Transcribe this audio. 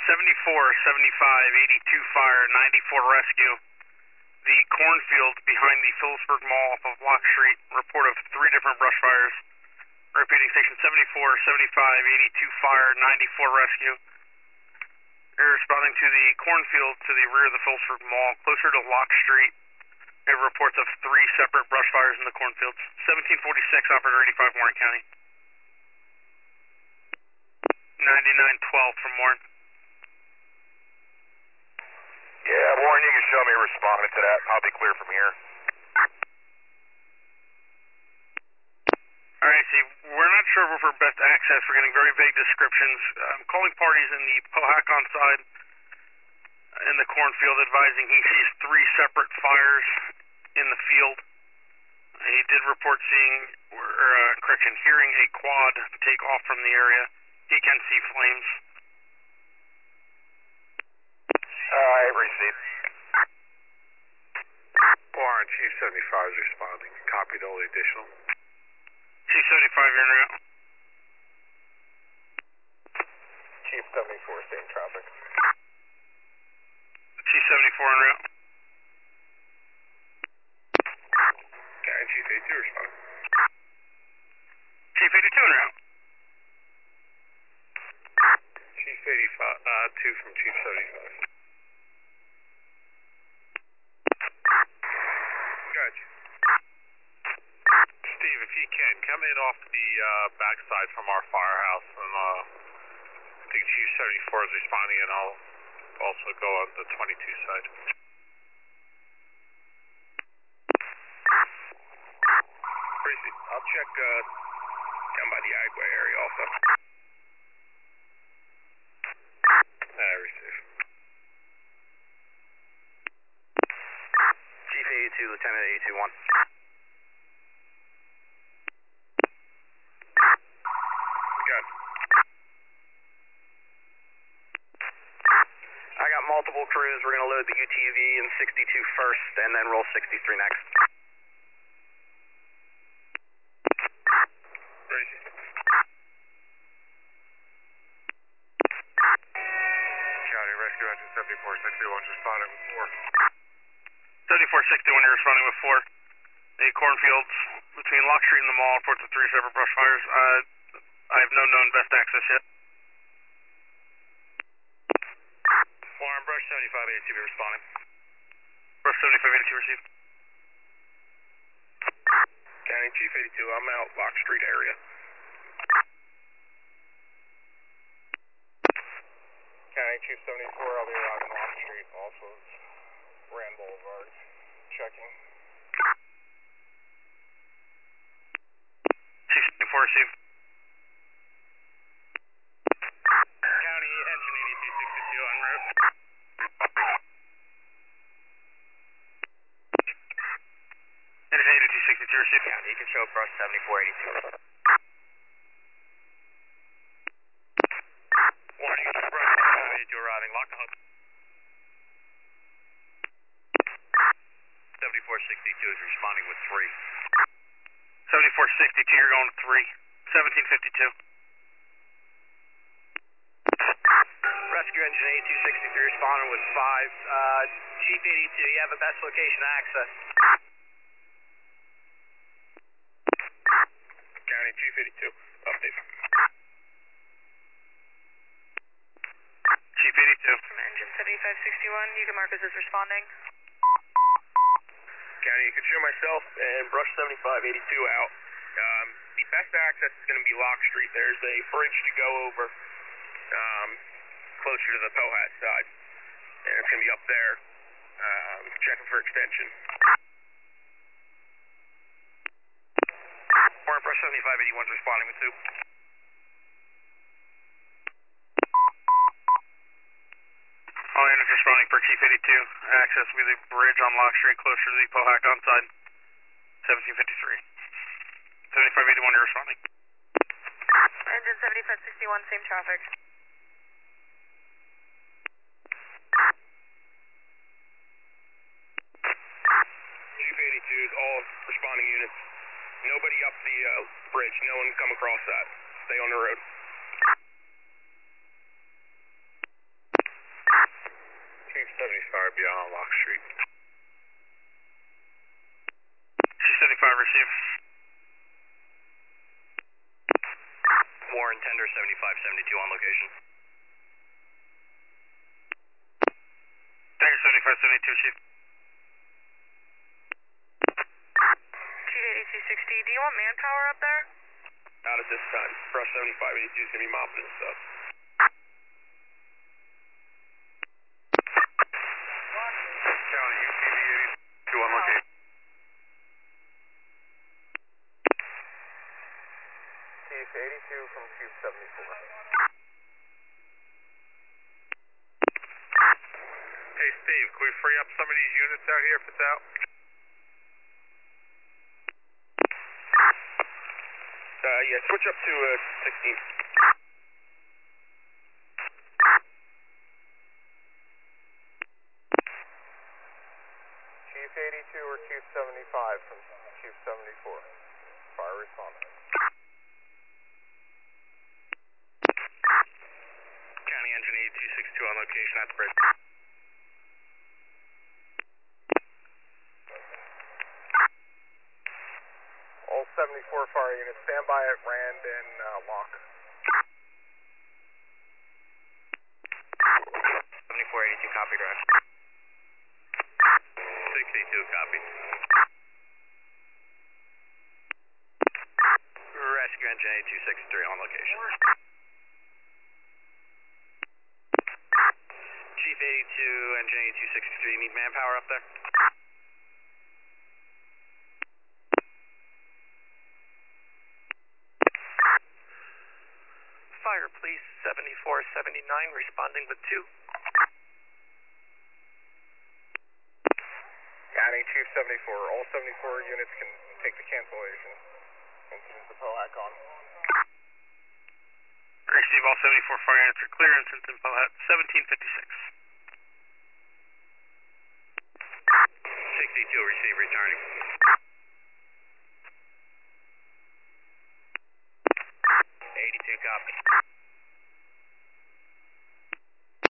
82 fire, 94 rescue. The cornfield behind the Phillipsburg Mall off of Lock Street, report of 3 different brush fires. Repeating, station 82 fire, 94 rescue. You're responding to the cornfield to the rear of the Phillipsburg Mall, closer to Lock Street. We have reports of 3 separate brush fires in the cornfields. 1746, operator 85, Warren County. 9912 from Warren. Yeah, Warren, you can show me responding to that. I'll be clear from here. Alright, see, we're not sure if we're best access. We're getting very vague descriptions. I'm calling parties in the Pohakon side in the cornfield advising he sees 3 separate fires in the field. He did report hearing a quad take off from the area. He can see flames. Alright, received. Warren, Chief 75 is responding. Copied all the additional. Chief 75, you're en route. Chief 74, same traffic. Chief 74 en route. Okay, Chief 82 responding. Chief 82 en route. Chief 85, 2 from Chief 75. Gotcha. Steve, if you can, come in off the backside from our firehouse, and I think Chief 74 is responding, and I'll also go on the 22 side. Tracy, I'll check down by the Agway area also. Receive. Chief 82, Lieutenant 821. Good. I got multiple crews. We're going to load the UTV in 62 first and then roll 63 next. Tracy. County Rescue Engine 7461 responding with 4. 7461, you're responding with 4. The cornfields between Lock Street and the mall reports of 3 separate brush fires. I have no known best access yet. Warren, Brush 75 ATV responding. Brush 7582 received. County Chief 82, I'm out Lock Street area. County Chief 74, I'll be arriving Lock Street, also Rand Boulevard. Checking. Chief 74 received. County Engine 8262 en route. Engine 8262 received. County, you can show Brush 7482. Warning, Brush 72 arriving, lock the hook. 7462 is responding with 3. 7462, you're going to 3. 1752. Rescue Engine 8263 responding with 5. Chief 82, you have a best location access. County Chief 82, update. Chief 82. From Engine 7561, you can mark us as responding. County, you can show myself and Brush 7582 out. The best access is going to be Lock Street. There's a bridge to go over closer to the Pohat side. And it's going to be up there. Checking for extension. Warren, Brush 7581 is responding with 2. All units responding for Chief 82. Access will be the bridge on Lock Street closer to the Pohakon side. 1753. 7581, you're responding. Engine 7561, same traffic. Chief 82 is all responding units. Nobody up the bridge. No one come across that. Stay on the road. be out on Lock Street. C-75, receive. Warren, tender 7572 on location. Tender 7572, Chief. Chief 8260, do you want manpower up there? Not at this time. Brush 7582 is going to be mopping and stuff. County, UTV 82 on location. Chief 82 from Chief 74. Hey, Steve, can we free up some of these units out here if it's out? Yeah, switch up to 16. Chief 82 or Chief 75 from Chief 74. Fire responder. County engine 8262 on location at the bridge. All 74 fire units, stand by at Rand and Lock. 7482, copy, direct. 62, copy. Rescue engine 8263 on location. Chief 82, engine 8263, need manpower up there? Fire, please, 7479, responding with 2. County Chief 74, all 74 units can take the cancellation. Incident to POHAC on. Receive, all 74 fire units are clear. Incident in Pohat 1756. 62, receive, returning. 82, copy.